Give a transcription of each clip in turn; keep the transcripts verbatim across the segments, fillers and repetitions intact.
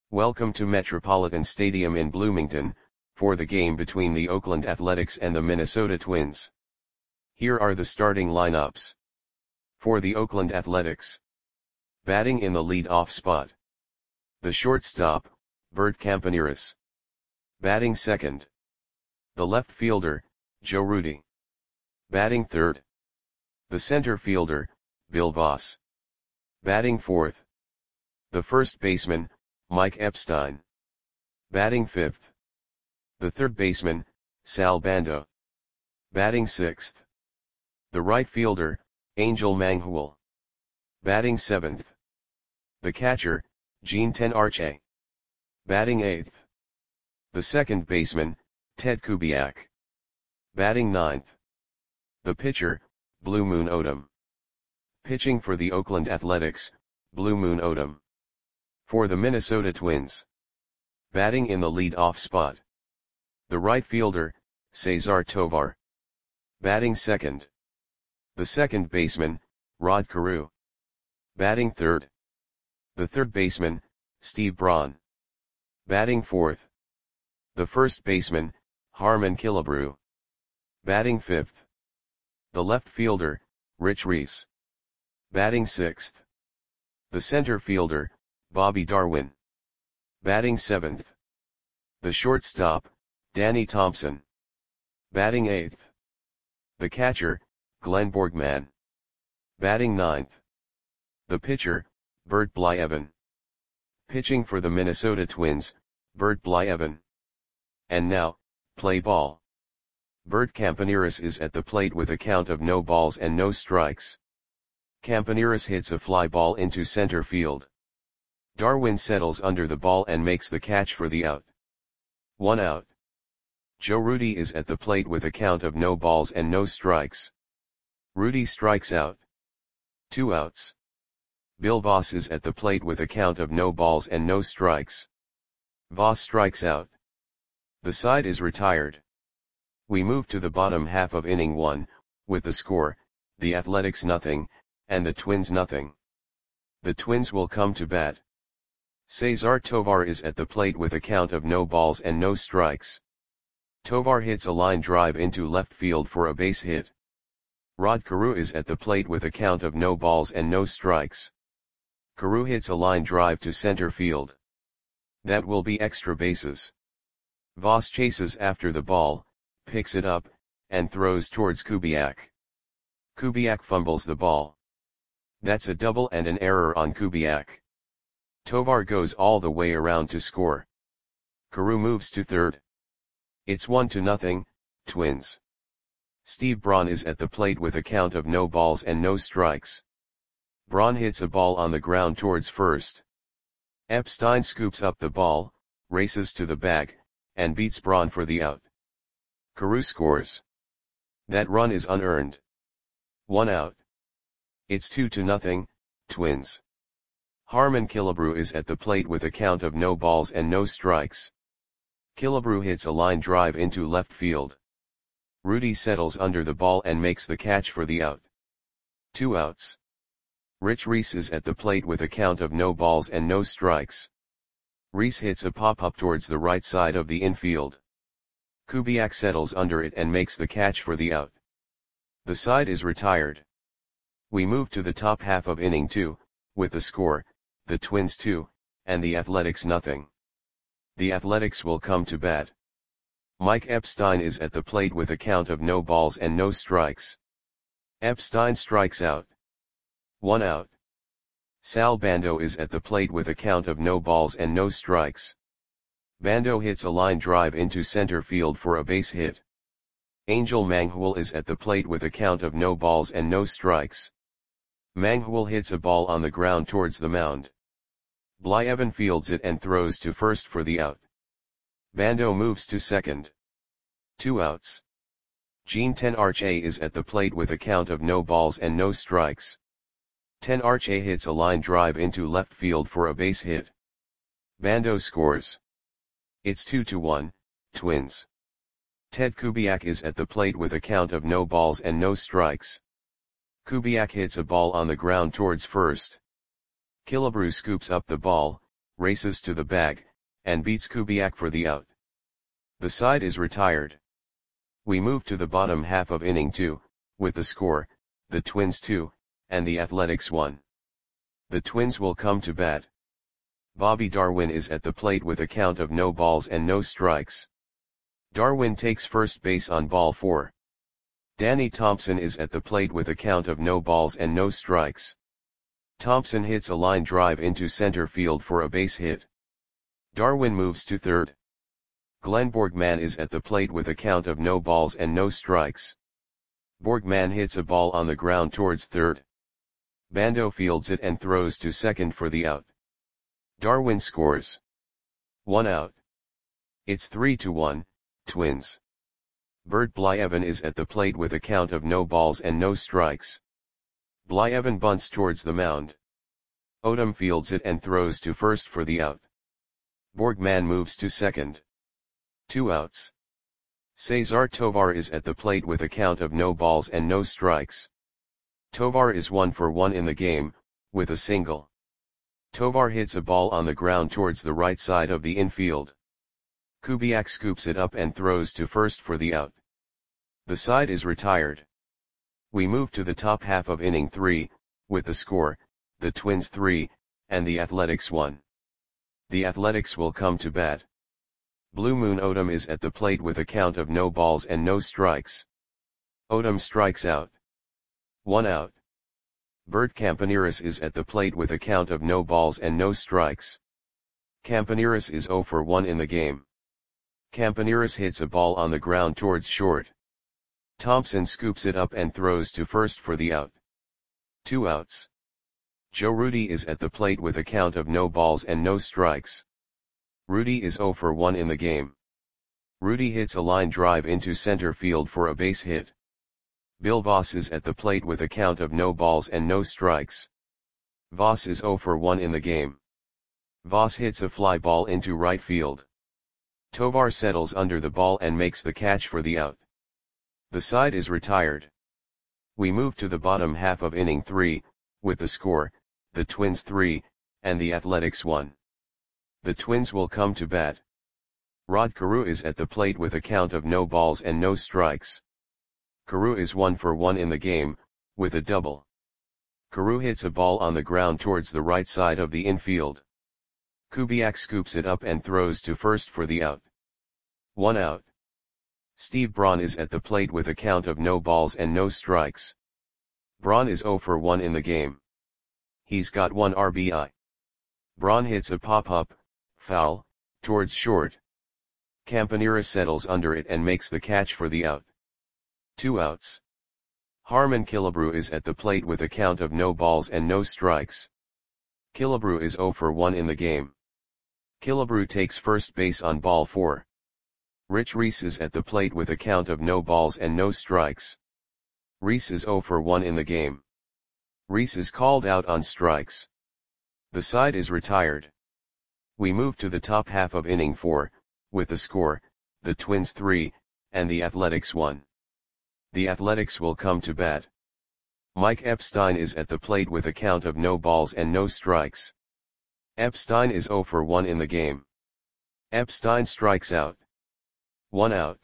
Welcome to Metropolitan Stadium in Bloomington, for the game between the Oakland Athletics and the Minnesota Twins. Here are the starting lineups. For the Oakland Athletics. Batting in the lead-off spot. The shortstop, Bert Campaneris. Batting second. The left fielder, Joe Rudi. Batting third. The center fielder, Bill Voss. Batting fourth. The first baseman, Mike Epstein. Batting fifth. The third baseman, Sal Bando. Batting sixth. The right fielder, Angel Manghul. Batting seventh. The catcher, Gene Tenarche. Batting eighth. The second baseman, Ted Kubiak. Batting ninth. The pitcher, Blue Moon Odom. Pitching for the Oakland Athletics, Blue Moon Odom. For the Minnesota Twins. Batting in the lead-off spot. The right fielder, Cesar Tovar. Batting second. The second baseman, Rod Carew. Batting third. The third baseman, Steve Braun. Batting fourth. The first baseman, Harmon Killebrew. Batting fifth. The left fielder, Rich Reese. Batting sixth. The center fielder, Bobby Darwin. Batting seventh. The shortstop, Danny Thompson. Batting eighth. The catcher, Glenn Borgman. Batting ninth. The pitcher, Bert Blyleven. Pitching for the Minnesota Twins, Bert Blyleven. And now, play ball. Bert Campaneris is at the plate with a count of no balls and no strikes. Campaneris hits a fly ball into center field. Darwin settles under the ball and makes the catch for the out. One out. Joe Rudi is at the plate with a count of no balls and no strikes. Rudi strikes out. Two outs. Bill Voss is at the plate with a count of no balls and no strikes. Voss strikes out. The side is retired. We move to the bottom half of inning one, with the score, the Athletics nothing, and the Twins nothing. The Twins will come to bat. Cesar Tovar is at the plate with a count of no balls and no strikes. Tovar hits a line drive into left field for a base hit. Rod Carew is at the plate with a count of no balls and no strikes. Carew hits a line drive to center field. That will be extra bases. Voss chases after the ball, picks it up, and throws towards Kubiak. Kubiak fumbles the ball. That's a double and an error on Kubiak. Tovar goes all the way around to score. Carew moves to third. It's one to nothing, Twins. Steve Braun is at the plate with a count of no balls and no strikes. Braun hits a ball on the ground towards first. Epstein scoops up the ball, races to the bag, and beats Braun for the out. Carew scores. That run is unearned. One out. It's two to nothing, Twins. Harmon Killebrew is at the plate with a count of no balls and no strikes. Killebrew hits a line drive into left field. Rudi settles under the ball and makes the catch for the out. Two outs. Rich Reese is at the plate with a count of no balls and no strikes. Reese hits a pop-up towards the right side of the infield. Kubiak settles under it and makes the catch for the out. The side is retired. We move to the top half of inning two, with the score, the Twins two, and the Athletics nothing. The Athletics will come to bat. Mike Epstein is at the plate with a count of no balls and no strikes. Epstein strikes out. One out. Sal Bando is at the plate with a count of no balls and no strikes. Bando hits a line drive into center field for a base hit. Angel Manghul is at the plate with a count of no balls and no strikes. Manghul hits a ball on the ground towards the mound. Blyleven fields it and throws to first for the out. Bando moves to second. Two outs. Gene Tenarche is at the plate with a count of no balls and no strikes. Tenarche hits a line drive into left field for a base hit. Bando scores. It's two to one, Twins. Ted Kubiak is at the plate with a count of no balls and no strikes. Kubiak hits a ball on the ground towards first. Killebrew scoops up the ball, races to the bag, and beats Kubiak for the out. The side is retired. We move to the bottom half of inning two, with the score, the Twins two, and the Athletics one. The Twins will come to bat. Bobby Darwin is at the plate with a count of no balls and no strikes. Darwin takes first base on ball four. Danny Thompson is at the plate with a count of no balls and no strikes. Thompson hits a line drive into center field for a base hit. Darwin moves to third. Glenn Borgman is at the plate with a count of no balls and no strikes. Borgman hits a ball on the ground towards third. Bando fields it and throws to second for the out. Darwin scores. One out. It's three to one, Twins. Bert Blyevin is at the plate with a count of no balls and no strikes. Blyevin bunts towards the mound. Odom fields it and throws to first for the out. Borgman moves to second. Two outs. Cesar Tovar is at the plate with a count of no balls and no strikes. Tovar is one for one in the game, with a single. Tovar hits a ball on the ground towards the right side of the infield. Kubiak scoops it up and throws to first for the out. The side is retired. We move to the top half of inning three, with the score, the Twins three, and the Athletics one. The Athletics will come to bat. Blue Moon Odom is at the plate with a count of no balls and no strikes. Odom strikes out. One out. Bert Campaneris is at the plate with a count of no balls and no strikes. Campaneris is zero for one in the game. Campaneris hits a ball on the ground towards short. Thompson scoops it up and throws to first for the out. Two outs. Joe Rudi is at the plate with a count of no balls and no strikes. Rudi is zero for one in the game. Rudi hits a line drive into center field for a base hit. Bill Voss is at the plate with a count of no balls and no strikes. Voss is zero for one in the game. Voss hits a fly ball into right field. Tovar settles under the ball and makes the catch for the out. The side is retired. We move to the bottom half of inning three, with the score, the Twins three, and the Athletics one. The Twins will come to bat. Rod Carew is at the plate with a count of no balls and no strikes. Carew is one for one in the game, with a double. Carew hits a ball on the ground towards the right side of the infield. Kubiak scoops it up and throws to first for the out. One out. Steve Braun is at the plate with a count of no balls and no strikes. Braun is zero for one in the game. He's got one R B I. Braun hits a pop-up, foul, towards short. Campaneris settles under it and makes the catch for the out. Two outs. Harmon Killebrew is at the plate with a count of no balls and no strikes. Killebrew is zero for one in the game. Killebrew takes first base on ball four. Rich Reese is at the plate with a count of no balls and no strikes. Reese is zero for one in the game. Reese is called out on strikes. The side is retired. We move to the top half of inning four, with the score, the Twins three, and the Athletics one. The Athletics will come to bat. Mike Epstein is at the plate with a count of no balls and no strikes. Epstein is zero for one in the game. Epstein strikes out. One out.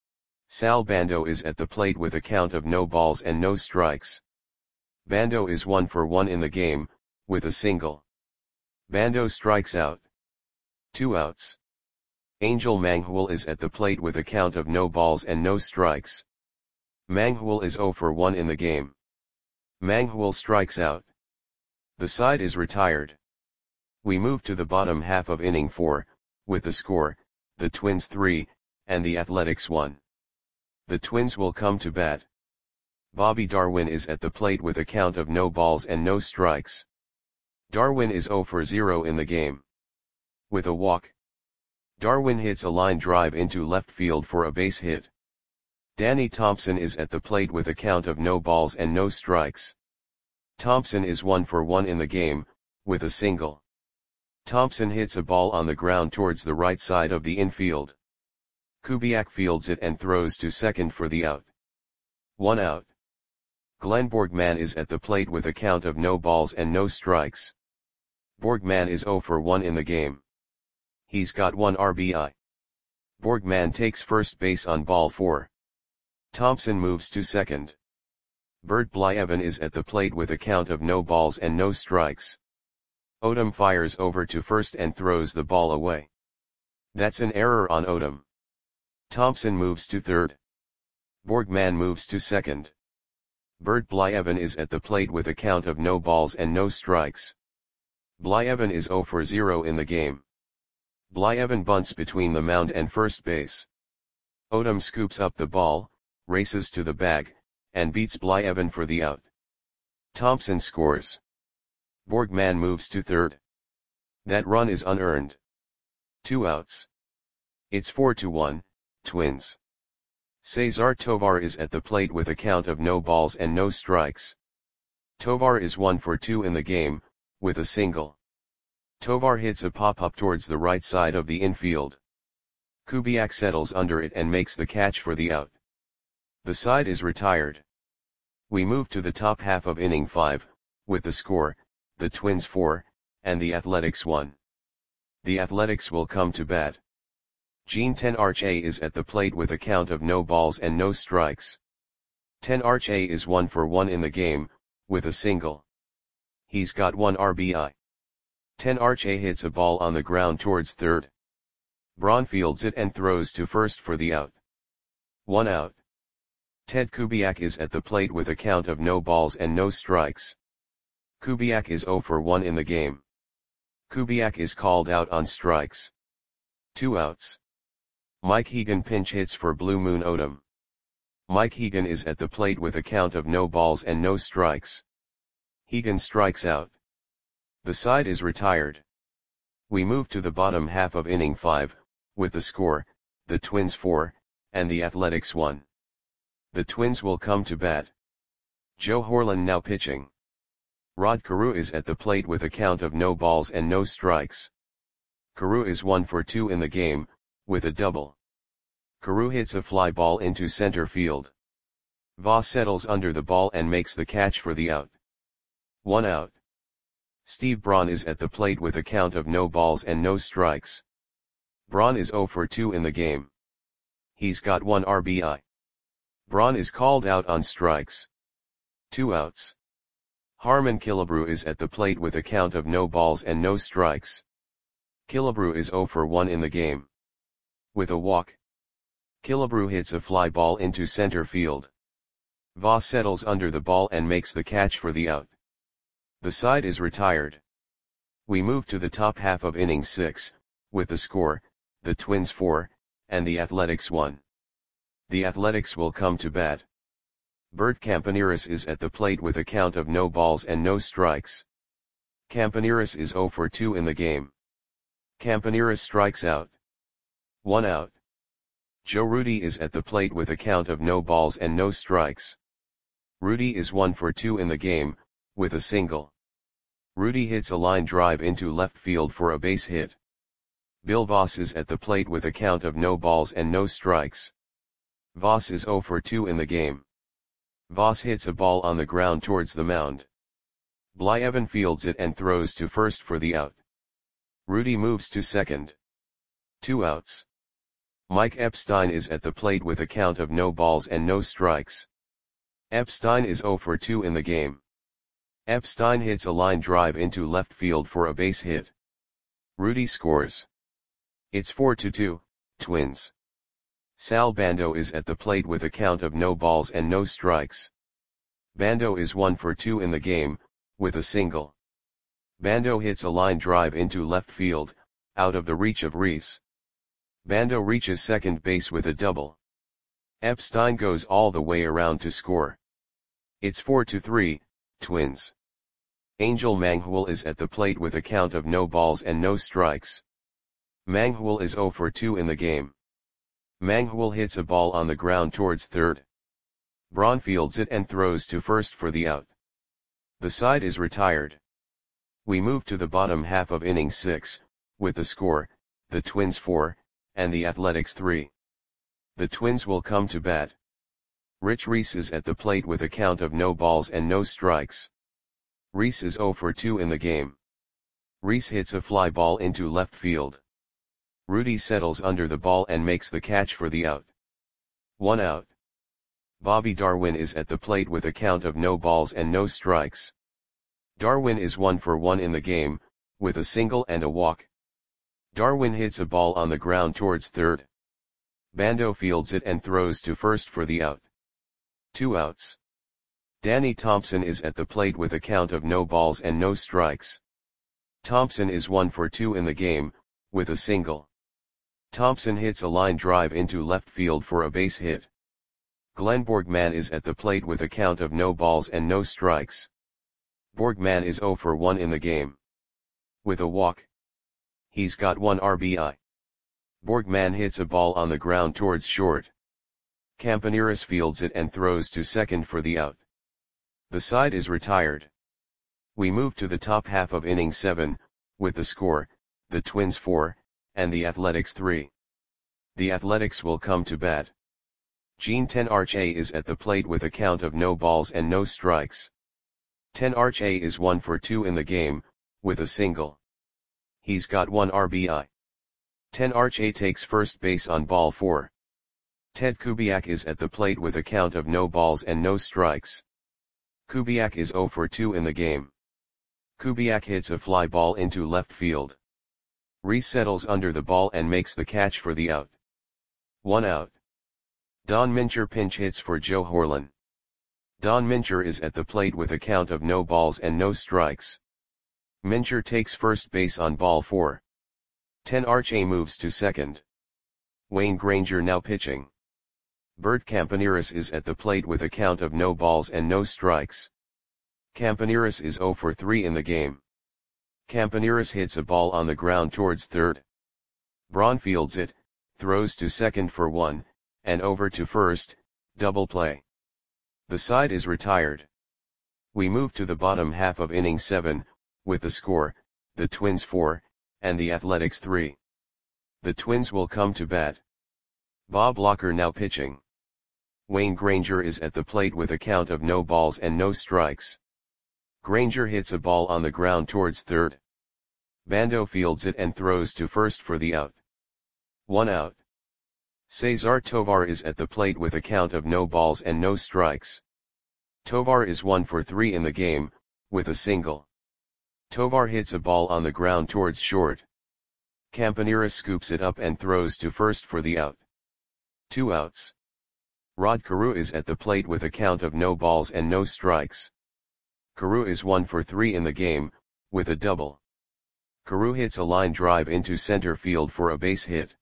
Sal Bando is at the plate with a count of no balls and no strikes. Bando is one for one in the game, with a single. Bando strikes out. Two outs. Angel Manghul is at the plate with a count of no balls and no strikes. Manghul is zero for one in the game. Manghul strikes out. The side is retired. We move to the bottom half of inning four, with the score, the Twins three, and the Athletics one. The Twins will come to bat. Bobby Darwin is at the plate with a count of no balls and no strikes. Darwin is zero for zero in the game. With a walk. Darwin hits a line drive into left field for a base hit. Danny Thompson is at the plate with a count of no balls and no strikes. Thompson is one for one in the game, with a single. Thompson hits a ball on the ground towards the right side of the infield. Kubiak fields it and throws to second for the out. One out. Glenn Borgman is at the plate with a count of no balls and no strikes. Borgman is zero for one in the game. He's got one R B I. Borgman takes first base on ball four. Thompson moves to second. Bert Blyevin is at the plate with a count of no balls and no strikes. Odom fires over to first and throws the ball away. That's an error on Odom. Thompson moves to third. Borgman moves to second. Bert Blyevin is at the plate with a count of no balls and no strikes. Blyevin is zero for zero in the game. Blyevin bunts between the mound and first base. Odom scoops up the ball, races to the bag, and beats Blyevin for the out. Thompson scores. Borgman moves to third. That run is unearned. Two outs. It's four to one, Twins. Cesar Tovar is at the plate with a count of no balls and no strikes. Tovar is one for two in the game, with a single. Tovar hits a pop-up towards the right side of the infield. Kubiak settles under it and makes the catch for the out. The side is retired. We move to the top half of inning five, with the score, the Twins four, and the Athletics one. The Athletics will come to bat. Gene Tenarche is at the plate with a count of no balls and no strikes. Tenarche is one for one in the game, with a single. He's got one R B I. Tenarche hits a ball on the ground towards third. Braun fields it and throws to first for the out. One out. Ted Kubiak is at the plate with a count of no balls and no strikes. Kubiak is zero for one in the game. Kubiak is called out on strikes. Two outs. Mike Hegan pinch hits for Blue Moon Odom. Mike Hegan is at the plate with a count of no balls and no strikes. Hegan strikes out. The side is retired. We move to the bottom half of inning five, with the score, the Twins four, and the Athletics one. The Twins will come to bat. Joe Horlen now pitching. Rod Carew is at the plate with a count of no balls and no strikes. Carew is one for two in the game, with a double. Carew hits a fly ball into center field. Voss settles under the ball and makes the catch for the out. One out. Steve Braun is at the plate with a count of no balls and no strikes. Braun is zero for two in the game. He's got one R B I. Braun is called out on strikes. Two outs. Harmon Killebrew is at the plate with a count of no balls and no strikes. Killebrew is zero for one in the game. With a walk. Killebrew hits a fly ball into center field. Voss settles under the ball and makes the catch for the out. The side is retired. We move to the top half of inning six, with the score, the Twins four, and the Athletics one. The Athletics will come to bat. Bert Campaneris is at the plate with a count of no balls and no strikes. Campaneris is zero for two in the game. Campaneris strikes out. One out. Joe Rudi is at the plate with a count of no balls and no strikes. Rudi is one for two in the game, with a single. Rudi hits a line drive into left field for a base hit. Bill Voss is at the plate with a count of no balls and no strikes. Voss is zero for two in the game. Voss hits a ball on the ground towards the mound. Blyevin fields it and throws to first for the out. Rudi moves to second. Two outs. Mike Epstein is at the plate with a count of no balls and no strikes. Epstein is zero for two in the game. Epstein hits a line drive into left field for a base hit. Rudi scores. It's four to two, Twins. Sal Bando is at the plate with a count of no balls and no strikes. Bando is one for two in the game, with a single. Bando hits a line drive into left field, out of the reach of Reese. Bando reaches second base with a double. Epstein goes all the way around to score. It's four to three, Twins. Angel Manghul is at the plate with a count of no balls and no strikes. Manghul is zero for two in the game. Manghul hits a ball on the ground towards third. Braun fields it and throws to first for the out. The side is retired. We move to the bottom half of inning six, with the score, the Twins four, and the Athletics three. The Twins will come to bat. Rich Reese is at the plate with a count of no balls and no strikes. Reese is zero for two in the game. Reese hits a fly ball into left field. Rudy settles under the ball and makes the catch for the out. One out. Bobby Darwin is at the plate with a count of no balls and no strikes. Darwin is one for one in the game, with a single and a walk. Darwin hits a ball on the ground towards third. Bando fields it and throws to first for the out. Two outs. Danny Thompson is at the plate with a count of no balls and no strikes. Thompson is one for two in the game, with a single. Thompson hits a line drive into left field for a base hit. Glenn Borgman is at the plate with a count of no balls and no strikes. Borgman is zero for one in the game. With a walk. He's got one R B I. Borgman hits a ball on the ground towards short. Campaneris fields it and throws to second for the out. The side is retired. We move to the top half of inning seven, with the score, the Twins four, and the Athletics three. The Athletics will come to bat. Gene Tenarche is at the plate with a count of no balls and no strikes. Tenarche is one for two in the game, with a single. He's got one R B I. Tenarche takes first base on ball four. Ted Kubiak is at the plate with a count of no balls and no strikes. Kubiak is zero for two in the game. Kubiak hits a fly ball into left field. Reese settles under the ball and makes the catch for the out. One out. Don Mincher pinch hits for Joe Horlen. Don Mincher is at the plate with a count of no balls and no strikes. Mincher takes first base on ball four. Tenarche moves to second. Wayne Granger now pitching. Bert Campaneris is at the plate with a count of no balls and no strikes. Campaneris is zero for three in the game. Campaneris hits a ball on the ground towards third. Braun fields it, throws to second for one, and over to first, double play. The side is retired. We move to the bottom half of inning seven, with the score, the Twins four, and the Athletics three. The Twins will come to bat. Bob Locker now pitching. Wayne Granger is at the plate with a count of no balls and no strikes. Granger hits a ball on the ground towards third. Bando fields it and throws to first for the out. One out. Cesar Tovar is at the plate with a count of no balls and no strikes. Tovar is one for three in the game, with a single. Tovar hits a ball on the ground towards short. Campaneris scoops it up and throws to first for the out. Two outs. Rod Carew is at the plate with a count of no balls and no strikes. Carew is one for three in the game, with a double. Carew hits a line drive into center field for a base hit.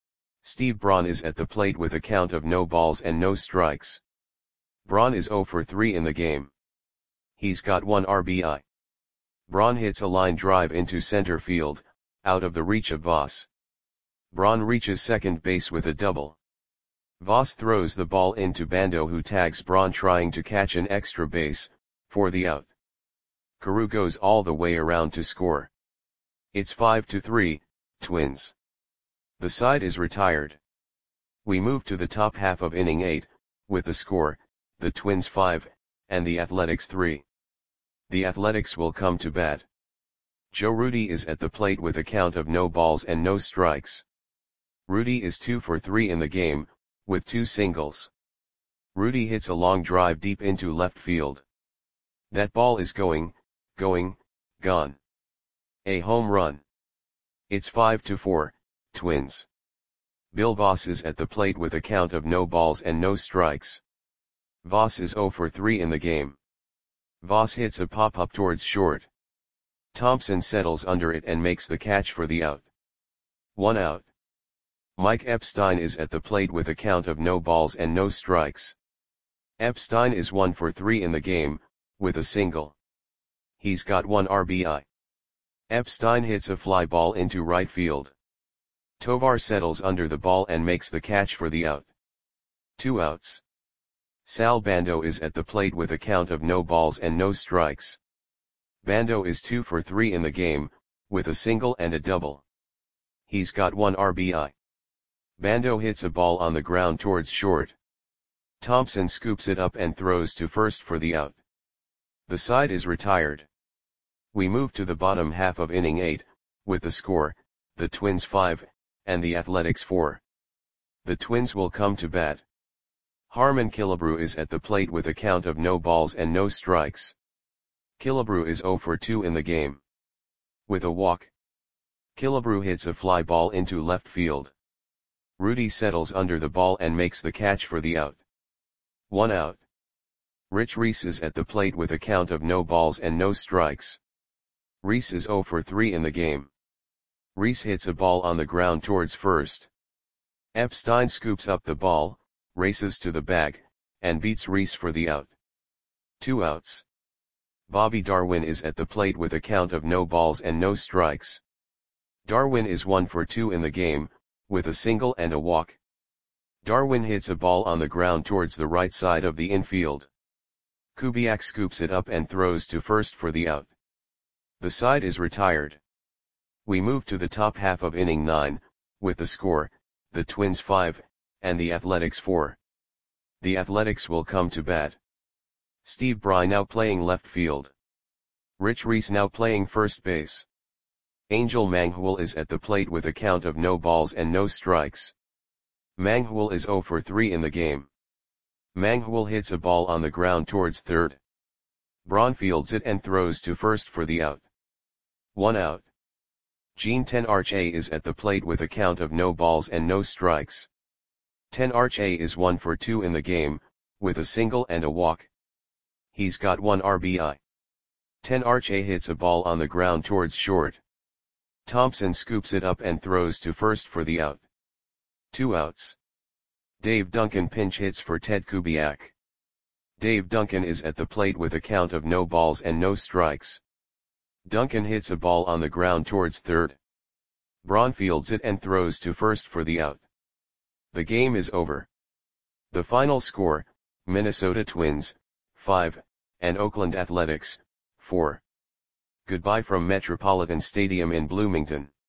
Steve Braun is at the plate with a count of no balls and no strikes. Braun is zero for three in the game. He's got one R B I. Braun hits a line drive into center field, out of the reach of Voss. Braun reaches second base with a double. Voss throws the ball into Bando, who tags Braun trying to catch an extra base, for the out. Carew goes all the way around to score. It's five to three, Twins. The side is retired. We move to the top half of inning eight, with the score, the Twins five, and the Athletics three. The Athletics will come to bat. Joe Rudi is at the plate with a count of no balls and no strikes. Rudi is two for three in the game, with two singles. Rudi hits a long drive deep into left field. That ball is going, going, gone. A home run. It's five to four, Twins. Bill Voss is at the plate with a count of no balls and no strikes. Voss is zero for three in the game. Voss hits a pop-up towards short. Thompson settles under it and makes the catch for the out. One out. Mike Epstein is at the plate with a count of no balls and no strikes. Epstein is one for three in the game, with a single. He's got one R B I. Epstein hits a fly ball into right field. Tovar settles under the ball and makes the catch for the out. Two outs. Sal Bando is at the plate with a count of no balls and no strikes. Bando is two for three in the game, with a single and a double. He's got one R B I. Bando hits a ball on the ground towards short. Thompson scoops it up and throws to first for the out. The side is retired. We move to the bottom half of inning eight, with the score, the Twins five, and the Athletics four. The Twins will come to bat. Harmon Killebrew is at the plate with a count of no balls and no strikes. Killebrew is zero for two in the game. With a walk, Killebrew hits a fly ball into left field. Rudy settles under the ball and makes the catch for the out. One out. Rich Reese is at the plate with a count of no balls and no strikes. Reese is zero for three in the game. Reese hits a ball on the ground towards first. Epstein scoops up the ball, races to the bag, and beats Reese for the out. Two outs. Bobby Darwin is at the plate with a count of no balls and no strikes. Darwin is one for two in the game, with a single and a walk. Darwin hits a ball on the ground towards the right side of the infield. Kubiak scoops it up and throws to first for the out. The side is retired. We move to the top half of inning nine, with the score, the Twins five, and the Athletics four. The Athletics will come to bat. Steve Bry now playing left field. Rich Reese now playing first base. Angel Manghul is at the plate with a count of no balls and no strikes. Manghul is zero for three in the game. Manghul hits a ball on the ground towards third. Braun fields it and throws to first for the out. One out. Gene Tenarche is at the plate with a count of no balls and no strikes. Tenarche is one for two in the game, with a single and a walk. He's got one R B I. Tenarche hits a ball on the ground towards short. Thompson scoops it up and throws to first for the out. Two outs. Dave Duncan pinch hits for Ted Kubiak. Dave Duncan is at the plate with a count of no balls and no strikes. Duncan hits a ball on the ground towards third. Braun fields it and throws to first for the out. The game is over. The final score, Minnesota Twins, five, and Oakland Athletics, four. Goodbye from Metropolitan Stadium in Bloomington.